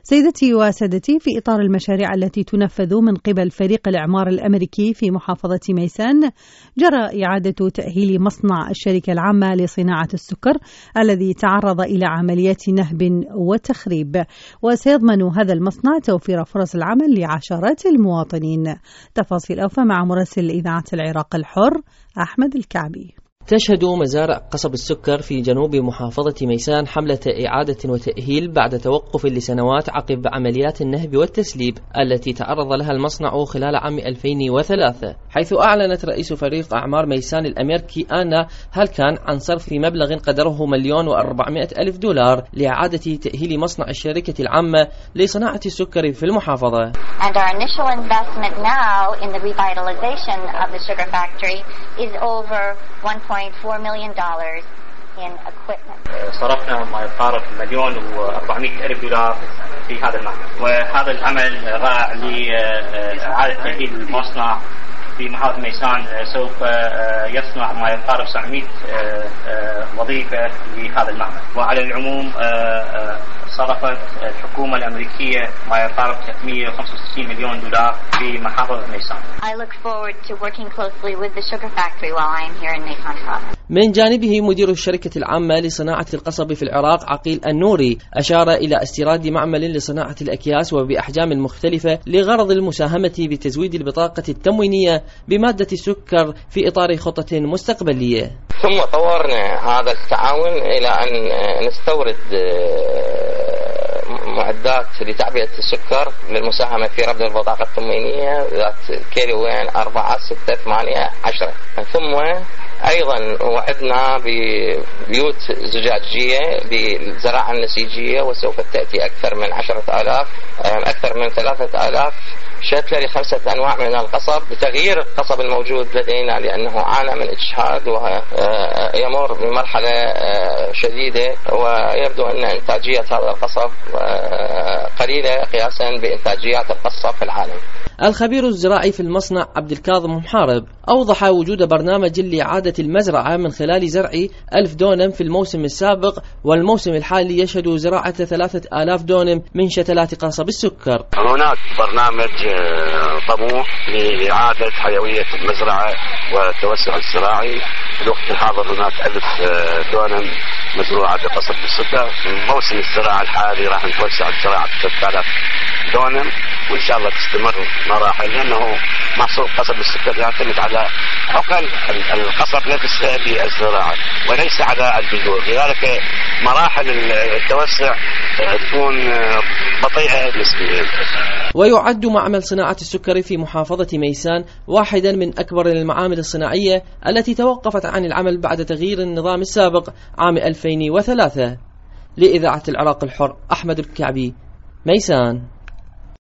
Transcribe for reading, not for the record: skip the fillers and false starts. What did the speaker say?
سيدتي وسادتي، في إطار المشاريع التي تنفذ من قبل فريق الإعمار الأمريكي في محافظة ميسان، جرى إعادة تأهيل مصنع الشركة العامة لصناعة السكر الذي تعرض إلى عمليات نهب وتخريب، وسيضمن هذا المصنع توفير فرص العمل لعشرات المواطنين. تفاصيل أوفى مع مراسل إذاعة العراق الحر أحمد الكعبي. تشهد مزارع قصب السكر في جنوب محافظة ميسان حملة إعادة وتأهيل بعد توقف لسنوات عقب عمليات النهب والتسليب التي تعرض لها المصنع خلال عام 2003، حيث أعلنت رئيس فريق أعمار ميسان الأمريكي آنا هالكان عن صرف مبلغ قدره $1,400,000 لإعادة تأهيل مصنع الشركة العامة لصناعة السكر في المحافظة. And our initial investment now in the revitalization of the sugar factory is over $1.4 million in equipment. صرفنا ما يقارب $1,400,000 في هذا المعمل، وهذا العمل راع لإعادة تأهيل المصنع في محافظة ميسان. سوف يصنع ما يقارب 700 وظيفة لهذا المعمل. وعلى العموم صرفت الحكومة الأمريكية ما يقارب $365 مليون في محافظة ميسان. I look forward to working closely with the sugar factory while I am here in Maysan province. من جانبه مدير الشركة العامة لصناعة القصب في العراق عقيل النوري أشار إلى استيراد معمل لصناعة الأكياس وبأحجام مختلفة لغرض المساهمة بتزويد البطاقة التموينية بمادة السكر في إطار خطة مستقبلية. ثم طورنا هذا التعاون إلى أن نستورد معدات لتعبئة السكر للمساهمة في ربط البطاقة التموينية ذات كيلوين 4 6 8 10. ثم أيضا وعدنا ببيوت زجاجية للزراعة النسيجية، وسوف تأتي أكثر من 10,000 أكثر من 3,000 شتلة ل5 أنواع من القصب لتغيير القصب الموجود لدينا، لأنه عانى من إجهاد ويمر بمرحلة شديدة، ويبدو أن إنتاجية هذا القصب قليلة قياسا بإنتاجيات القصب في العالم. الخبير الزراعي في المصنع عبد الكاظم محارب أوضح وجود برنامج لإعادة المزرعة من خلال زرع 1000 دونم في الموسم السابق، والموسم الحالي يشهد زراعة 3000 دونم من شتلات قصب السكر. هناك برنامج طموح لإعادة حيوية المزرعة والتوسع الزراعي. في الوقت الحاضر هناك 1000 دونم مزروعة بقصب السكر. موسم الزراعة الحالي راح نتوسع الزراعة 3000 دونم، وإن شاء الله تستمر مراحل، لأنه محصول قصب السكر يعتمد على حقل القصب نفسه بالزراعة وليس على البذور، لذلك مراحل التوسع تكون بطيئة نسبيا. ويعد معمل صناعة السكر في محافظة ميسان واحدا من أكبر المعامل الصناعية التي توقفت عن العمل بعد تغيير النظام السابق عام 2003. لإذاعة العراق الحر أحمد الكعبي، ميسان.